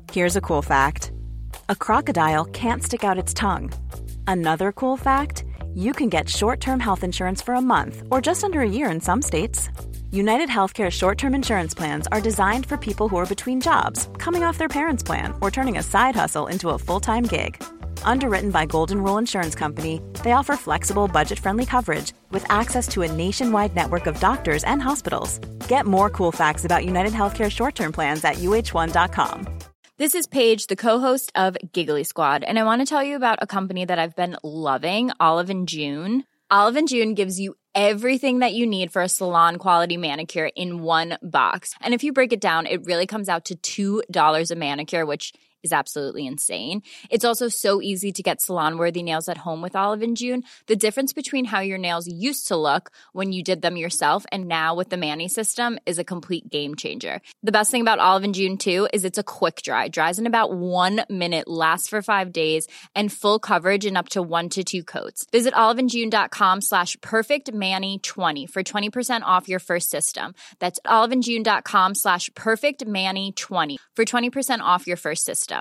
Here's a cool fact. A crocodile can't stick out its tongue. Another cool fact, you can get short-term health insurance for a month or just under a year in some states. United Healthcare short-term insurance plans are designed for people who are between jobs, coming off their parents' plan, or turning a side hustle into a full-time gig. Underwritten by Golden Rule Insurance Company, they offer flexible, budget-friendly coverage with access to a nationwide network of doctors and hospitals. Get more cool facts about United Healthcare short-term plans at uh1.com. This is Paige, the co-host of Giggly Squad, and I want to tell you about a company that I've been loving, Olive & June. Olive & June gives you everything that you need for a salon-quality manicure in one box. And if you break it down, it really comes out to $2 a manicure, which is absolutely insane. It's also so easy to get salon-worthy nails at home with Olive & June. The difference between how your nails used to look when you did them yourself and now with the Mani system is a complete game changer. The best thing about Olive & June, too, is it's a quick dry. Dries in about 1 minute, lasts for 5 days, and full coverage in up to 1 to 2 coats. Visit oliveandjune.com/perfectmani20 for 20% off your first system. That's oliveandjune.com/perfectmani20 for 20% off your first system.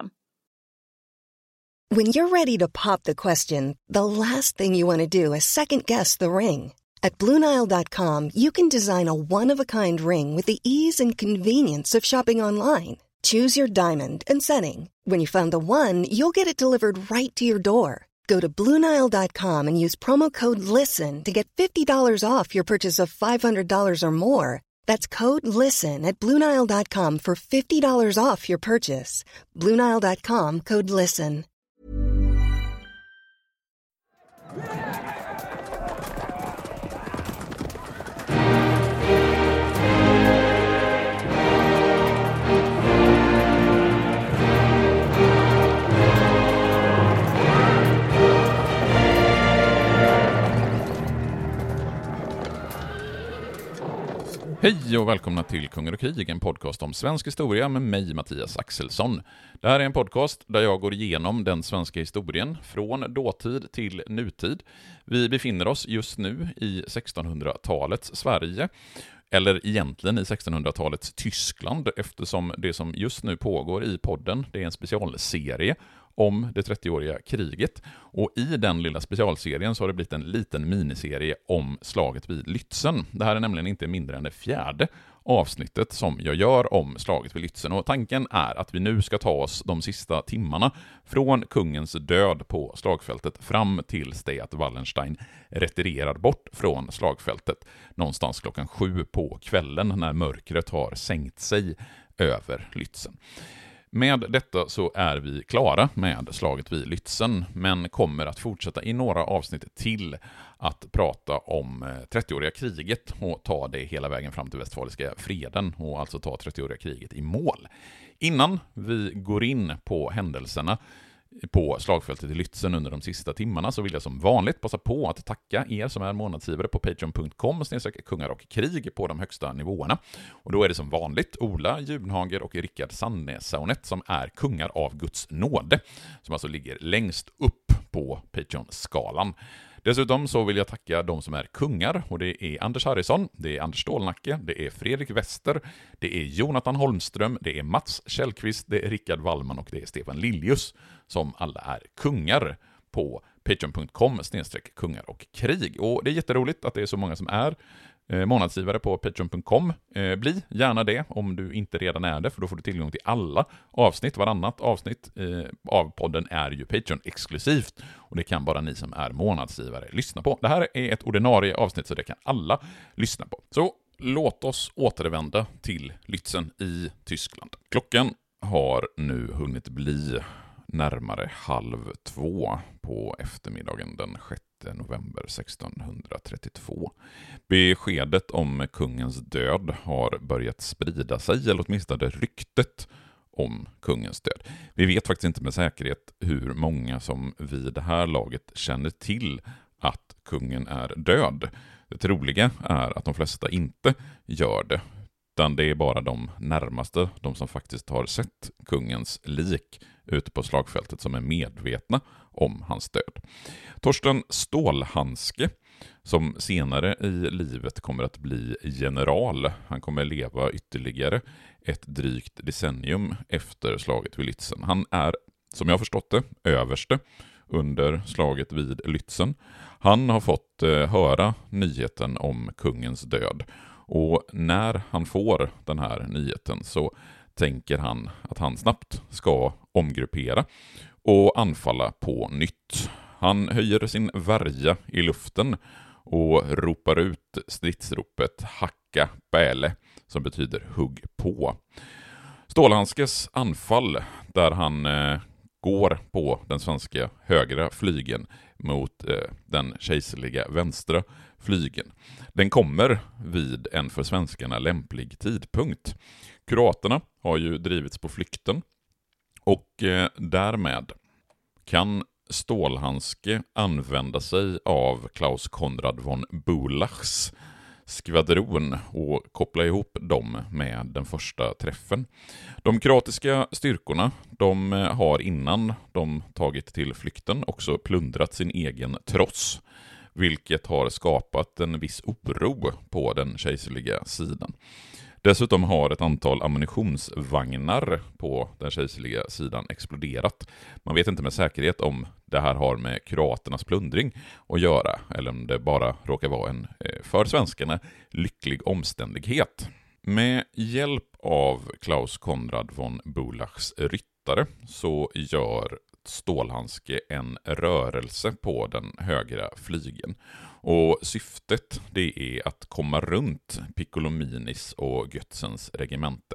When you're ready to pop the question, the last thing you want to do is second-guess the ring. At BlueNile.com, you can design a one-of-a-kind ring with the ease and convenience of shopping online. Choose your diamond and setting. When you find the one, you'll get it delivered right to your door. Go to BlueNile.com and use promo code LISTEN to get $50 off your purchase of $500 or more. That's code LISTEN at BlueNile.com for $50 off your purchase. BlueNile.com, code LISTEN. Hej och välkomna till Kungar och krig, en podcast om svensk historia med mig, Mattias Axelsson. Det här är en podcast där jag går igenom den svenska historien från dåtid till nutid. Vi befinner oss just nu i 1600-talets Sverige, eller egentligen i 1600-talets Tyskland, eftersom det som just nu pågår i podden, det är en specialserie om det 30-åriga kriget. Och i den lilla specialserien så har det blivit en liten miniserie om slaget vid Lützen. Det här är nämligen inte mindre än det 4:e avsnittet som jag gör om slaget vid Lützen. Och tanken är att vi nu ska ta oss de sista timmarna från kungens död på slagfältet fram tills det att Wallenstein retirerar bort från slagfältet någonstans klockan 7 på kvällen när mörkret har sänkt sig över Lützen. Med detta så är vi klara med slaget vid Lützen, men kommer att fortsätta i några avsnitt till att prata om 30-åriga kriget och ta det hela vägen fram till Westfaliska freden och alltså ta 30-åriga kriget i mål. Innan vi går in på händelserna på slagfältet i Lützen under de sista timmarna så vill jag som vanligt passa på att tacka er som är månadsgivare på patreon.com/kungar och krig på de högsta nivåerna. Och då är det som vanligt Ola Junhager och Rickard Sandnes-Saunet som är kungar av Guds nåde, som alltså ligger längst upp på Patreon-skalan. Dessutom så vill jag tacka de som är kungar, och det är Anders Harrison, det är Anders Stålnacke, det är Fredrik Wester, det är Jonathan Holmström, det är Mats Källqvist, det är Rickard Wallman och det är Stefan Liljus, som alla är kungar på patreon.com/kungar och krig. Och det är jätteroligt att det är så många som är månadsgivare på patreon.com. Bli gärna det om du inte redan är det, för då får du tillgång till alla avsnitt. Varannat avsnitt av podden är ju Patreon-exklusivt, och det kan bara ni som är månadsgivare lyssna på. Det här är ett ordinarie avsnitt, så det kan alla lyssna på. Så låt oss återvända till Lützen i Tyskland. Klockan har nu hunnit bli närmare 1:30 på eftermiddagen den 6 november 1632. Beskedet om kungens död har börjat sprida sig, eller åtminstone ryktet om kungens död. Vi vet faktiskt inte med säkerhet hur många som vid det här laget känner till att kungen är död. Det troliga är att de flesta inte gör det, utan det är bara de närmaste, de som faktiskt har sett kungens lik ute på slagfältet, som är medvetna om hans död. Torsten Stålhandske som senare i livet kommer att bli general. Han kommer leva ytterligare ett drygt decennium efter slaget vid Lützen. Han är, som jag har förstått det, överste under slaget vid Lützen. Han har fått höra nyheten om kungens död, och när han får den här nyheten så tänker han att han snabbt ska omgruppera och anfalla på nytt. Han höjer sin värja i luften och ropar ut stridsropet Hacka Bäle, som betyder hugg på. Stålhandskes anfall, där han går på den svenska högra flygen mot den kejserliga vänstra flygen. Den kommer vid en för svenskarna lämplig tidpunkt. Kroaterna har ju drivits på flykten, och därmed kan Stålhandske använda sig av Klaus Konrad von Bulachs skvadron och koppla ihop dem med den första träffen. De kroatiska styrkorna, de har innan de tagit till flykten också plundrat sin egen tross, vilket har skapat en viss oro på den kejserliga sidan. Dessutom har ett antal ammunitionsvagnar på den kejserliga sidan exploderat. Man vet inte med säkerhet om det här har med kroaternas plundring att göra, eller om det bara råkar vara en för svenskarna lycklig omständighet. Med hjälp av Klaus Konrad von Bulachs ryttare så gör Stålhandske en rörelse på den högra flygen. Och syftet, det är att komma runt Piccolominis och Götzens regemente.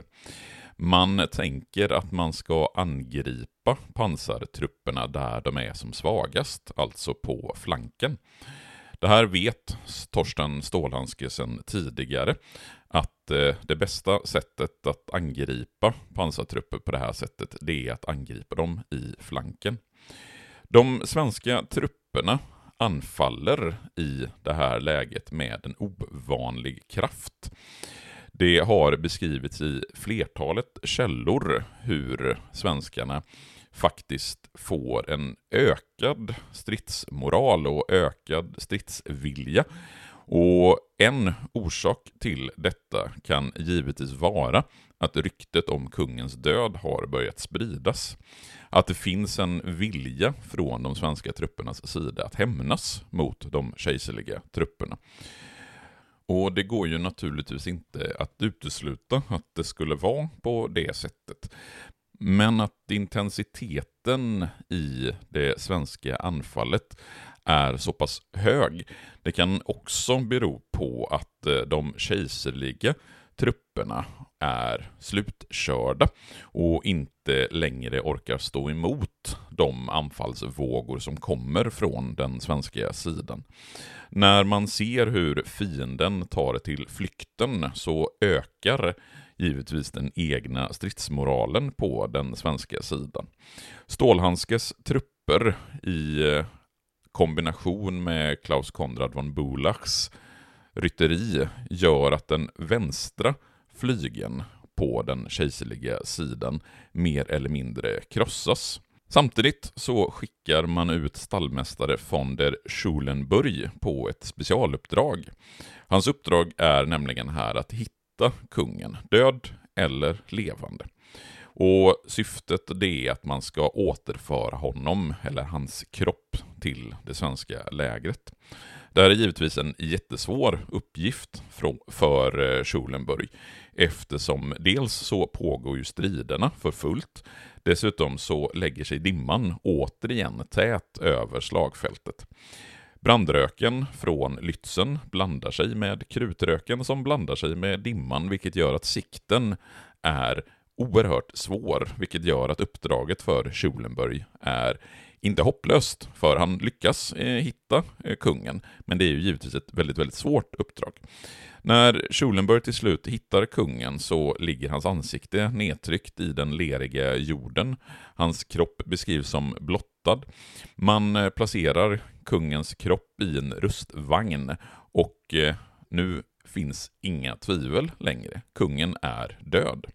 Man tänker att man ska angripa pansartrupperna där de är som svagast, alltså på flanken. Det här vet Torsten Stålhandske sedan tidigare, att det bästa sättet att angripa pansartrupper på det här sättet, det är att angripa dem i flanken. De svenska trupperna anfaller i det här läget med en ovanlig kraft. Det har beskrivits i flertalet källor hur svenskarna faktiskt får en ökad stridsmoral och ökad stridsvilja. Och en orsak till detta kan givetvis vara att ryktet om kungens död har börjat spridas. Att det finns en vilja från de svenska truppernas sida att hämnas mot de kejserliga trupperna. Och det går ju naturligtvis inte att utesluta att det skulle vara på det sättet. Men att intensiteten i det svenska anfallet är så pass hög, det kan också bero på att de kejserliga trupperna är slutkörda och inte längre orkar stå emot de anfallsvågor som kommer från den svenska sidan. När man ser hur fienden tar till flykten så ökar givetvis den egna stridsmoralen på den svenska sidan. Stålhandskes trupper i kombination med Klaus Konrad von Bulachs rytteri gör att den vänstra flygen på den kejserliga sidan mer eller mindre krossas. Samtidigt så skickar man ut stallmästare von der Schulenburg på ett specialuppdrag. Hans uppdrag är nämligen här att hitta kungen, död eller levande. Och syftet det är att man ska återföra honom eller hans kropp till det svenska lägret. Det här är givetvis en jättesvår uppgift för Schulenburg, eftersom dels så pågår ju striderna för fullt, dessutom så lägger sig dimman återigen tät över slagfältet. Brandröken från Lützen blandar sig med krutröken som blandar sig med dimman, vilket gör att sikten är oerhört svår, vilket gör att uppdraget för Schulenburg är inte hopplöst, för han lyckas hitta kungen, men det är ju givetvis ett väldigt, väldigt svårt uppdrag. När Schulenburg till slut hittar kungen så ligger hans ansikte nedtryckt i den leriga jorden. Hans kropp beskrivs som blottad. Man placerar kungens kropp i en rustvagn och nu finns inga tvivel längre. Kungen är död.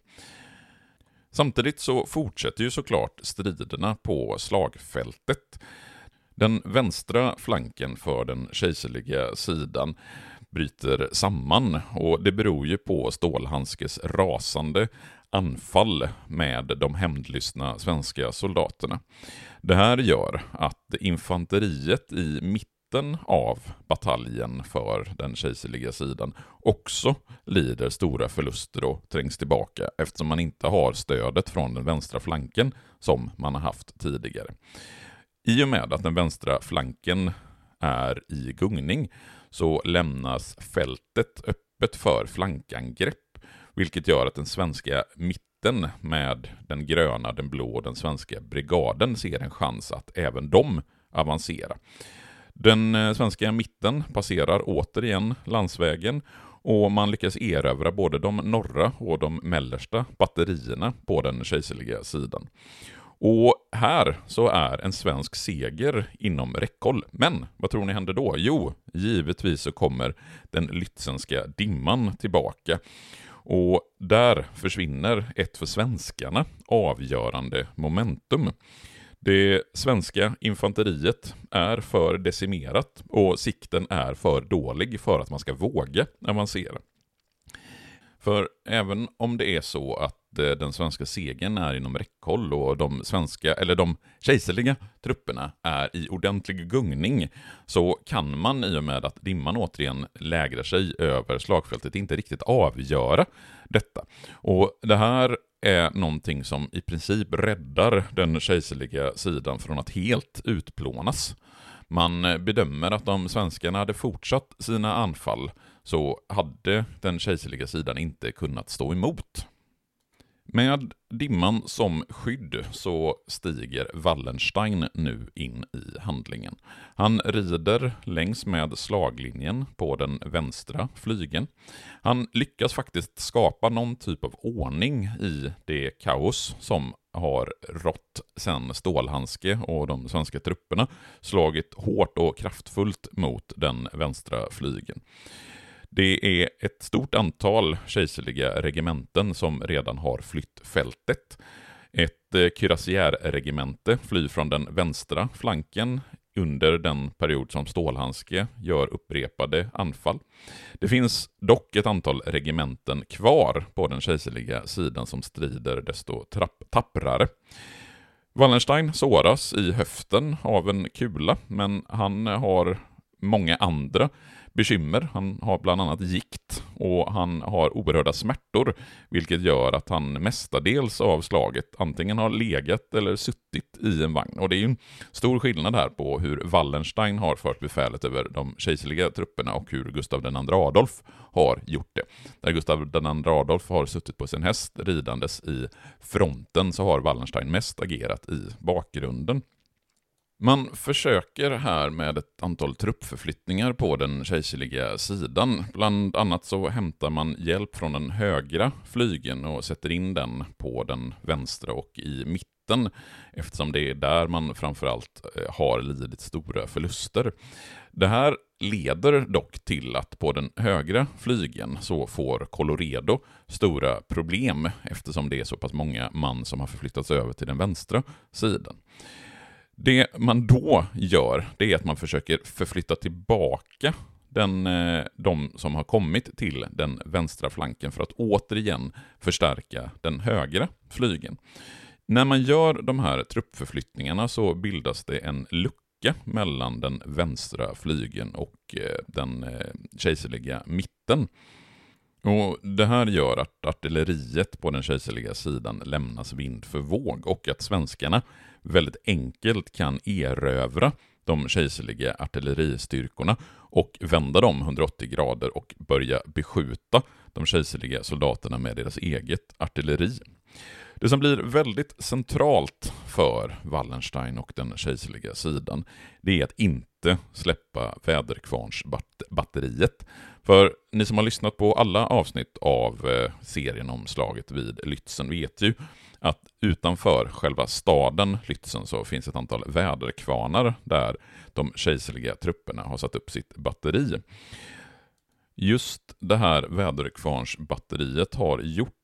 Samtidigt så fortsätter ju såklart striderna på slagfältet. Den vänstra flanken för den kejserliga sidan bryter samman, och det beror ju på Stålhandskes rasande anfall med de hämndlystna svenska soldaterna. Det här gör att infanteriet i mitten av bataljen för den kejserliga sidan också lider stora förluster och trängs tillbaka, eftersom man inte har stödet från den vänstra flanken som man har haft tidigare. I och med att den vänstra flanken är i gungning så lämnas fältet öppet för flankangrepp, vilket gör att den svenska mitten med den gröna, den blå och den svenska brigaden ser en chans att även de avancera. Den svenska mitten passerar återigen landsvägen, och man lyckas erövra både de norra och de mellersta batterierna på den kejserliga sidan. Och här så är en svensk seger inom räckhåll. Men vad tror ni händer då? Jo, givetvis så kommer den lützenska dimman tillbaka. Och där försvinner ett för svenskarna avgörande momentum. Det svenska infanteriet är för decimerat och sikten är för dålig för att man ska våga avancera. För även om det är så att den svenska segern är inom räckhåll och de kejserliga trupperna är i ordentlig gungning, så kan man i och med att dimman återigen lägrar sig över slagfältet inte riktigt avgöra detta. Och det här är någonting som i princip räddar den kejserliga sidan från att helt utplånas. Man bedömer att om svenskarna hade fortsatt sina anfall så hade den kejserliga sidan inte kunnat stå emot. Med dimman som skydd så stiger Wallenstein nu in i handlingen. Han rider längs med slaglinjen på den vänstra flygen. Han lyckas faktiskt skapa någon typ av ordning i det kaos som har rått sedan Stålhandske och de svenska trupperna slagit hårt och kraftfullt mot den vänstra flygen. Det är ett stort antal kejserliga regementen som redan har flytt fältet. Ett kürassiärregemente flyr från den vänstra flanken under den period som Stålhandske gör upprepade anfall. Det finns dock ett antal regementen kvar på den kejserliga sidan som strider desto tapprare. Wallenstein såras i höften av en kula, men han har många andra bekymmer. Han har bland annat gikt och han har oerhörda smärtor, vilket gör att han mestadels av slaget antingen har legat eller suttit i en vagn. Och det är ju en stor skillnad här på hur Wallenstein har fört befälet över de kejserliga trupperna och hur Gustav II Adolf har gjort det. Där Gustav II Adolf har suttit på sin häst ridandes i fronten, så har Wallenstein mest agerat i bakgrunden. Man försöker här med ett antal truppförflyttningar på den kejserliga sidan. Bland annat så hämtar man hjälp från den högra flygen och sätter in den på den vänstra och i mitten, eftersom det är där man framförallt har lidit stora förluster. Det här leder dock till att på den högra flygen så får Colloredo stora problem, eftersom det är så pass många man som har förflyttats över till den vänstra sidan. Det man då gör, det är att man försöker förflytta tillbaka de som har kommit till den vänstra flanken för att återigen förstärka den högra flygen. När man gör de här truppförflyttningarna så bildas det en lucka mellan den vänstra flygen och den kejserliga mitten. Och det här gör att artilleriet på den kejserliga sidan lämnas vind för våg och att svenskarna väldigt enkelt kan erövra de kejserliga artilleristyrkorna och vända dem 180 grader och börja beskjuta de kejserliga soldaterna med deras eget artilleri. Det som blir väldigt centralt för Wallenstein och den kejserliga sidan, det är att inte släppa Väderkvarnsbatteriet. För ni som har lyssnat på alla avsnitt av serien om slaget vid Lützen vet ju att utanför själva staden Lützen så finns ett antal väderkvarnar där de kejserliga trupperna har satt upp sitt batteri. Just det här väderkvarnsbatteriet har gjort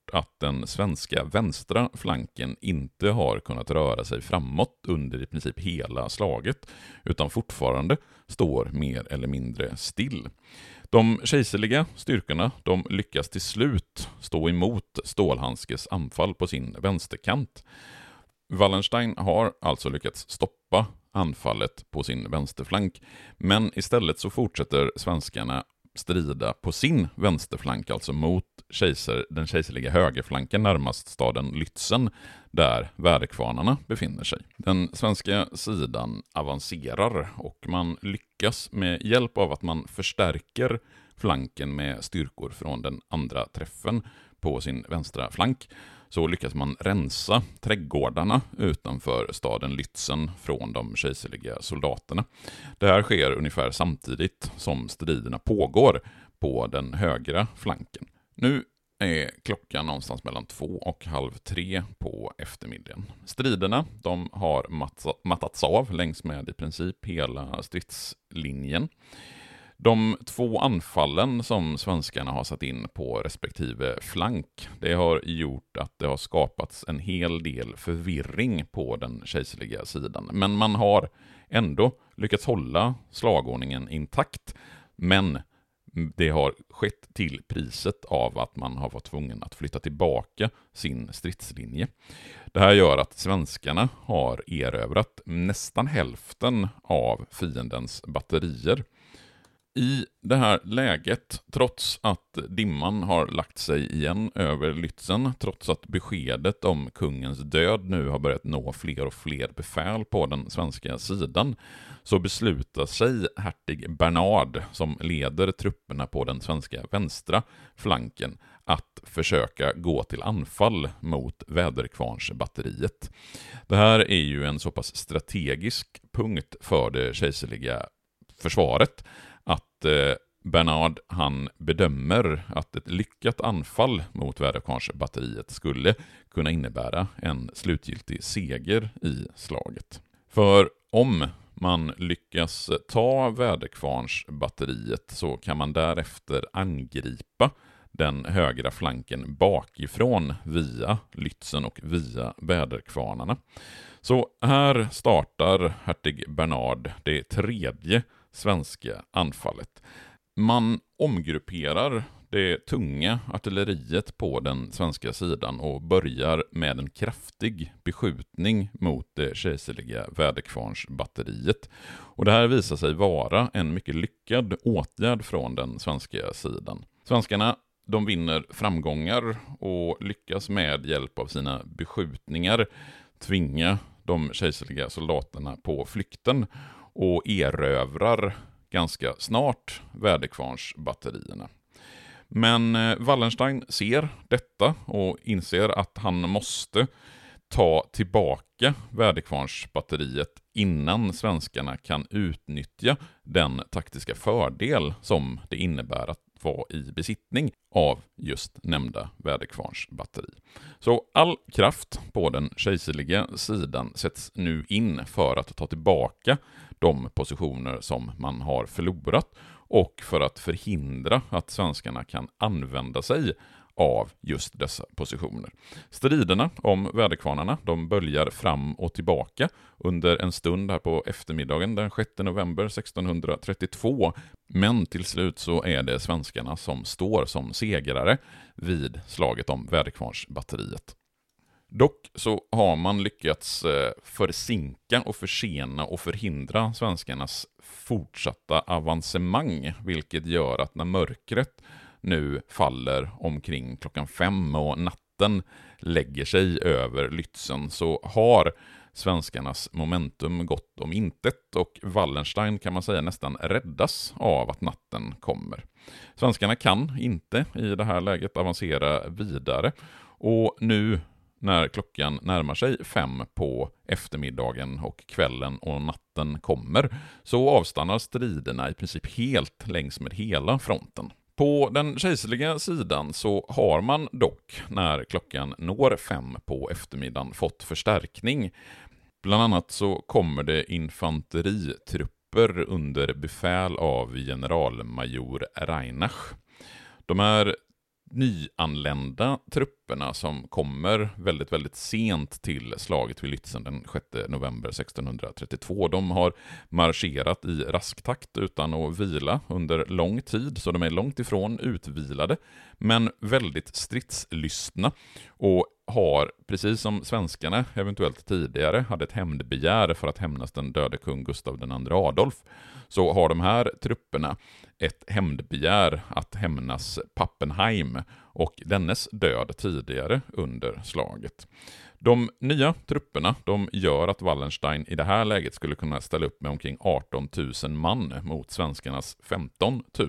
gjort att den svenska vänstra flanken inte har kunnat röra sig framåt under i princip hela slaget, utan fortfarande står mer eller mindre still. De kejserliga styrkorna de lyckas till slut stå emot Stålhandskes anfall på sin vänsterkant. Wallenstein har alltså lyckats stoppa anfallet på sin vänsterflank, men istället så fortsätter svenskarna strida på sin vänsterflank, alltså mot den kejserliga högerflanken närmast staden Lützen, där väderkvarnarna befinner sig. Den svenska sidan avancerar och man lyckas med hjälp av att man förstärker flanken med styrkor från den andra träffen på sin vänstra flank, så lyckas man rensa trädgårdarna utanför staden Lützen från de kejserliga soldaterna. Det här sker ungefär samtidigt som striderna pågår på den högra flanken. Nu är klockan någonstans mellan 2 och halv 3 på eftermiddagen. Striderna de har mattats av längs med i princip hela stridslinjen. De 2 anfallen som svenskarna har satt in på respektive flank, det har gjort att det har skapats en hel del förvirring på den kejserliga sidan. Men man har ändå lyckats hålla slagordningen intakt, men det har skett till priset av att man har varit tvungen att flytta tillbaka sin stridslinje. Det här gör att svenskarna har erövrat nästan hälften av fiendens batterier. I det här läget, trots att dimman har lagt sig igen över Lützen, trots att beskedet om kungens död nu har börjat nå fler och fler befäl på den svenska sidan, så beslutar sig hertig Bernhard, som leder trupperna på den svenska vänstra flanken, att försöka gå till anfall mot väderkvarnsbatteriet. Det här är ju en så pass strategisk punkt för det kejserliga försvaret att Bernhard han bedömer att ett lyckat anfall mot väderkvarnsbatteriet skulle kunna innebära en slutgiltig seger i slaget. För om man lyckas ta väderkvarnsbatteriet så kan man därefter angripa den högra flanken bakifrån via Lützen och via väderkvarnarna. Så här startar hertig Bernhard det 3:e svenska anfallet. Man omgrupperar det tunga artilleriet på den svenska sidan och börjar med en kraftig beskjutning mot det kejserliga väderkvarnsbatteriet. Och det här visar sig vara en mycket lyckad åtgärd från den svenska sidan. Svenskarna de vinner framgångar och lyckas med hjälp av sina beskjutningar tvinga de kejserliga soldaterna på flykten och erövrar ganska snart väderkvarnsbatterierna. Men Wallenstein ser detta och inser att han måste ta tillbaka väderkvarnsbatteriet innan svenskarna kan utnyttja den taktiska fördel som det innebär att vara i besittning av just nämnda väderkvarnsbatteri. Så all kraft på den kejserliga sidan sätts nu in för att ta tillbaka de positioner som man har förlorat och för att förhindra att svenskarna kan använda sig av just dessa positioner. Striderna om väderkvarnarna de böljar fram och tillbaka under en stund här på eftermiddagen den 6 november 1632, men till slut så är det svenskarna som står som segrare vid slaget om väderkvarnsbatteriet. Dock så har man lyckats försinka och försena och förhindra svenskarnas fortsatta avancemang, vilket gör att när mörkret nu faller omkring klockan 5 och natten lägger sig över Lützen så har svenskarnas momentum gått om intet och Wallenstein kan man säga nästan räddas av att natten kommer. Svenskarna kan inte i det här läget avancera vidare och nu när klockan närmar sig 5 på eftermiddagen och kvällen och natten kommer så avstannar striderna i princip helt längs med hela fronten. På den kejserliga sidan så har man dock när klockan når 5 på eftermiddagen fått förstärkning. Bland annat så kommer det infanteritrupper under befäl av generalmajor Reinach. De här nyanlända trupperna som kommer väldigt, väldigt sent till slaget vid Lützen den 6 november 1632. De har marscherat i rask takt utan att vila under lång tid, så de är långt ifrån utvilade, men väldigt stridslystna och har, precis som svenskarna eventuellt tidigare hade ett hämndbegär för att hämnas den döde kung Gustav II Adolf, så har de här trupperna ett hämndbegär att hämnas Pappenheim och dennes död tidigare under slaget. De nya trupperna, de gör att Wallenstein i det här läget skulle kunna ställa upp med omkring 18 000 man mot svenskarnas 15 000.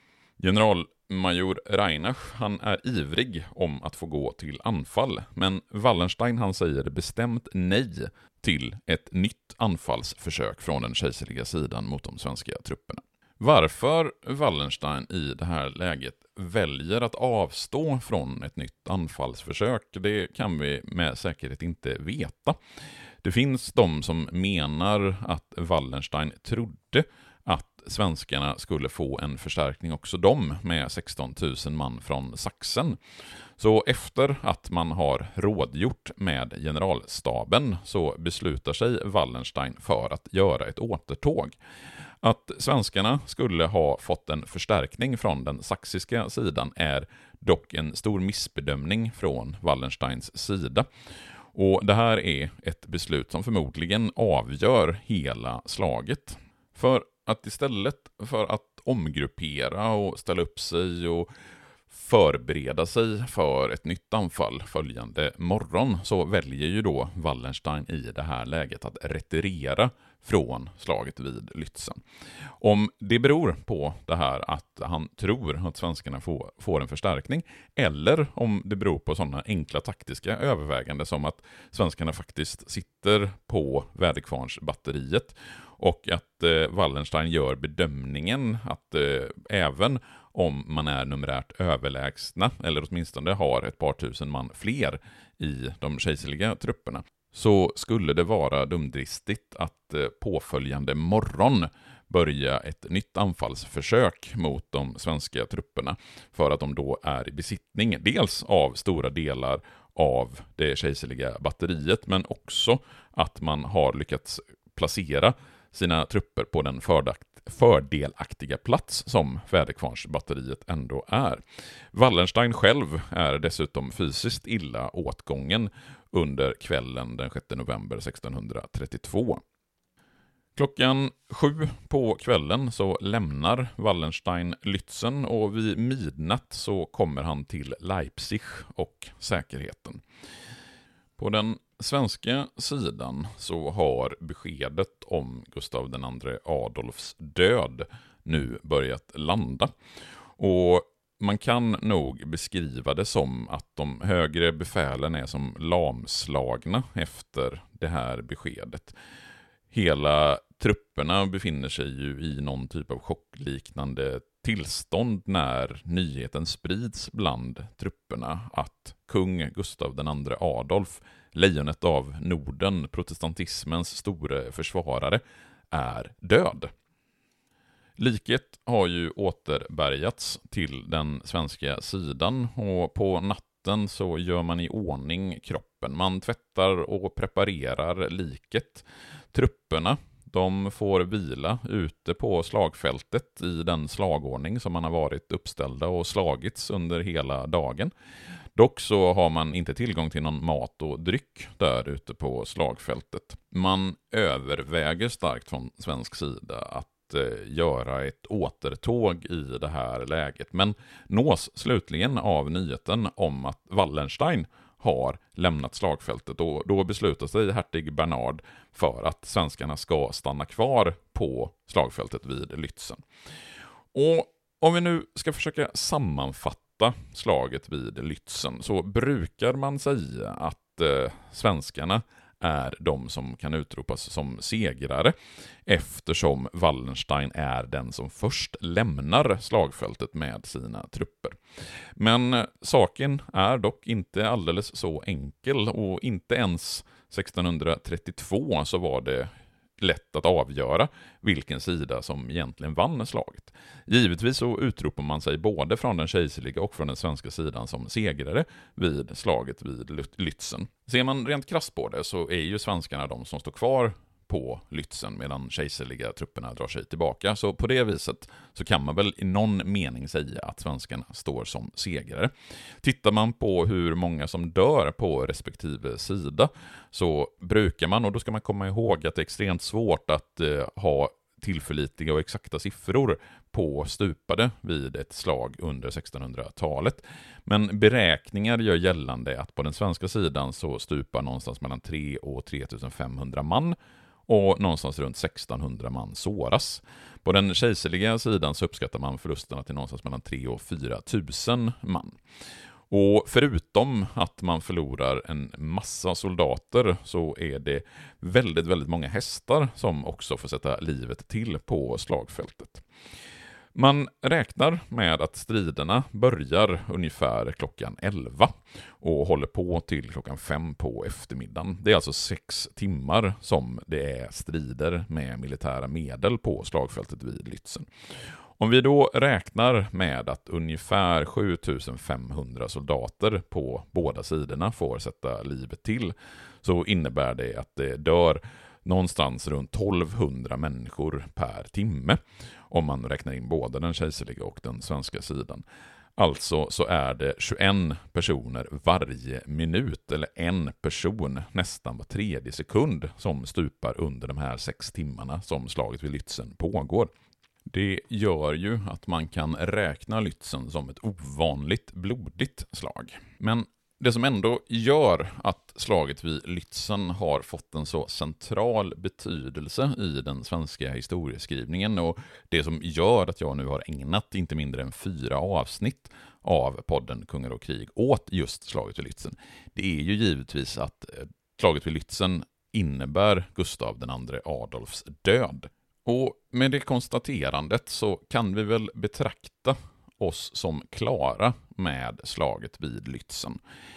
Generalmajor Reinach, han är ivrig om att få gå till anfall, men Wallenstein, han säger bestämt nej till ett nytt anfallsförsök från den kejserliga sidan mot de svenska trupperna. Varför Wallenstein i det här läget väljer att avstå från ett nytt anfallsförsök, det kan vi med säkerhet inte veta. Det finns de som menar att Wallenstein trodde att svenskarna skulle få en förstärkning också de med 16 000 man från Sachsen. Så efter att man har rådgjort med generalstaben så beslutar sig Wallenstein för att göra ett återtåg. Att svenskarna skulle ha fått en förstärkning från den saxiska sidan är dock en stor missbedömning från Wallensteins sida. Och det här är ett beslut som förmodligen avgör hela slaget. För att istället för att omgruppera och ställa upp sig och förbereda sig för ett nytt anfall följande morgon, så väljer ju då Wallenstein i det här läget att retirera från slaget vid Lützen. Om det beror på det här att han tror att svenskarna får en förstärkning, eller om det beror på sådana enkla taktiska överväganden som att svenskarna faktiskt sitter på Väderkvarnsbatteriet och att Wallenstein gör bedömningen att även om man är numerärt överlägsna, eller åtminstone har ett par tusen man fler i de kejserliga trupperna, så skulle det vara dumdristigt att påföljande morgon börja ett nytt anfallsförsök mot de svenska trupperna, för att de då är i besittning dels av stora delar av det kejserliga batteriet, men också att man har lyckats placera sina trupper på den fördelaktiga plats som Väderkvarnsbatteriet ändå är. Wallenstein själv är dessutom fysiskt illa åtgången under kvällen den 6 november 1632. Klockan 7 på kvällen så lämnar Wallenstein Lützen och vid midnatt så kommer han till Leipzig och säkerheten. På den svenska sidan så har beskedet om Gustav II Adolfs död nu börjat landa. Och man kan nog beskriva det som att de högre befälen är som lamslagna efter det här beskedet. Hela trupperna befinner sig ju i någon typ av chockliknande tillstånd när nyheten sprids bland trupperna att kung Gustav II Adolf, lejonet av Norden, protestantismens store försvarare, är död. Liket har ju återbärgats till den svenska sidan och på natten så gör man i ordning kroppen. Man tvättar och preparerar liket. Trupperna, de får vila ute på slagfältet i den slagordning som man har varit uppställda och slagits under hela dagen. Dock så har man inte tillgång till någon mat och dryck där ute på slagfältet. Man överväger starkt från svensk sida att göra ett återtåg i det här läget, men nås slutligen av nyheten om att Wallenstein har lämnat slagfältet, och då beslutar sig hertig Bernhard för att svenskarna ska stanna kvar på slagfältet vid Lützen. Och om vi nu ska försöka sammanfatta slaget vid Lützen, så brukar man säga att svenskarna är de som kan utropas som segrare, eftersom Wallenstein är den som först lämnar slagfältet med sina trupper. Men saken är dock inte alldeles så enkel, och inte ens 1632 så var det lätt att avgöra vilken sida som egentligen vann slaget. Givetvis så utropar man sig både från den kejserliga och från den svenska sidan som segrare vid slaget vid Lützen. Ser man rent krasst på det så är ju svenskarna de som står kvar på Lützen medan kejserliga trupperna drar sig tillbaka. Så på det viset så kan man väl i någon mening säga att svenskarna står som segrare. Tittar man på hur många som dör på respektive sida så brukar man, och då ska man komma ihåg att det är extremt svårt att ha tillförlitliga och exakta siffror på stupade vid ett slag under 1600-talet. Men beräkningar gör gällande att på den svenska sidan så stupar någonstans mellan 3 och 3500 man och någonstans runt 1600 man såras. På den kejserliga sidan så uppskattar man förlusterna till någonstans mellan 3 och 4000 man. Och förutom att man förlorar en massa soldater så är det väldigt, väldigt många hästar som också får sätta livet till på slagfältet. Man räknar med att striderna börjar ungefär klockan 11 och håller på till klockan 5 på eftermiddagen. Det är alltså 6 timmar som det är strider med militära medel på slagfältet vid Lützen. Om vi då räknar med att ungefär 7500 soldater på båda sidorna får sätta livet till så innebär det att det dör någonstans runt 1200 människor per timme om man räknar in både den kejserliga och den svenska sidan. Alltså så är det 21 personer varje minut eller en person nästan var tredje sekund som stupar under de här 6 timmarna som slaget vid Lützen pågår. Det gör ju att man kan räkna Lützen som ett ovanligt blodigt slag. Men det som ändå gör att slaget vid Lützen har fått en så central betydelse i den svenska historieskrivningen och det som gör att jag nu har ägnat inte mindre än 4 avsnitt av podden Kungar och krig åt just slaget vid Lützen, det är ju givetvis att slaget vid Lützen innebär Gustav II Adolfs död. Och med det konstaterandet så kan vi väl betrakta oss som klara med slaget vid Lützen.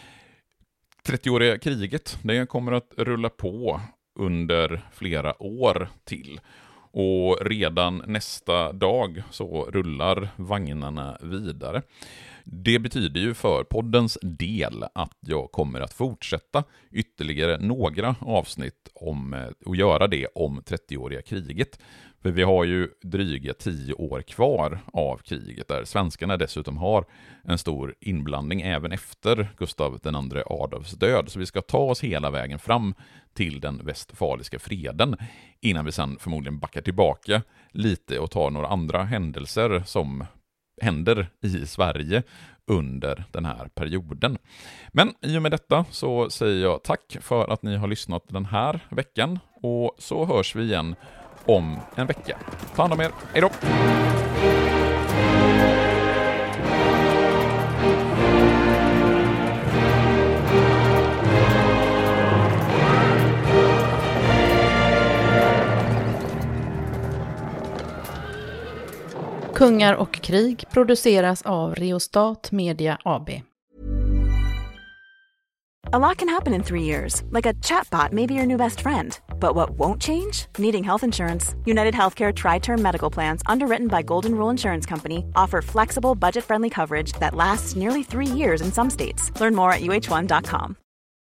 30-åriga kriget, det kommer att rulla på under flera år till. Och redan nästa dag så rullar vagnarna vidare. Det betyder ju för poddens del att jag kommer att fortsätta ytterligare några avsnitt om att göra det om 30-åriga kriget. För vi har ju dryga 10 år kvar av kriget där svenskarna dessutom har en stor inblandning även efter Gustav II Adolfs död. Så vi ska ta oss hela vägen fram till den västfaliska freden innan vi sen förmodligen backar tillbaka lite och tar några andra händelser som händer i Sverige under den här perioden. Men i och med detta så säger jag tack för att ni har lyssnat den här veckan och så hörs vi igen om en vecka. Ta hand om er. Hej då! Kungar och krig produceras av Reostat Media AB. A lot can happen in 3 years, like a chatbot may be your new best friend. But what won't change? Needing health insurance. United Healthcare Tri-Term Medical Plans, underwritten by Golden Rule Insurance Company, offer flexible, budget-friendly coverage that lasts nearly 3 years in some states. Learn more at uh1.com.